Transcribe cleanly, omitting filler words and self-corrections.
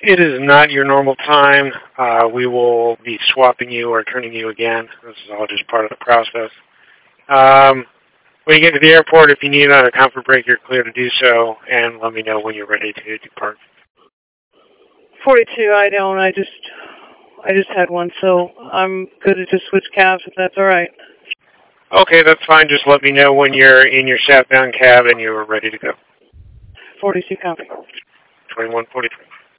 It is not your normal time. We will be swapping you or turning you again. This is all just part of the process. When you get to the airport, if you need another comfort break, you're clear to do so, and let me know when you're ready to depart. 42, I don't. I just had one, so I'm good to just switch cabs if that's all right. Okay, that's fine. Just let me know when you're in your southbound cab and you're ready to go. 42 copy. 2143.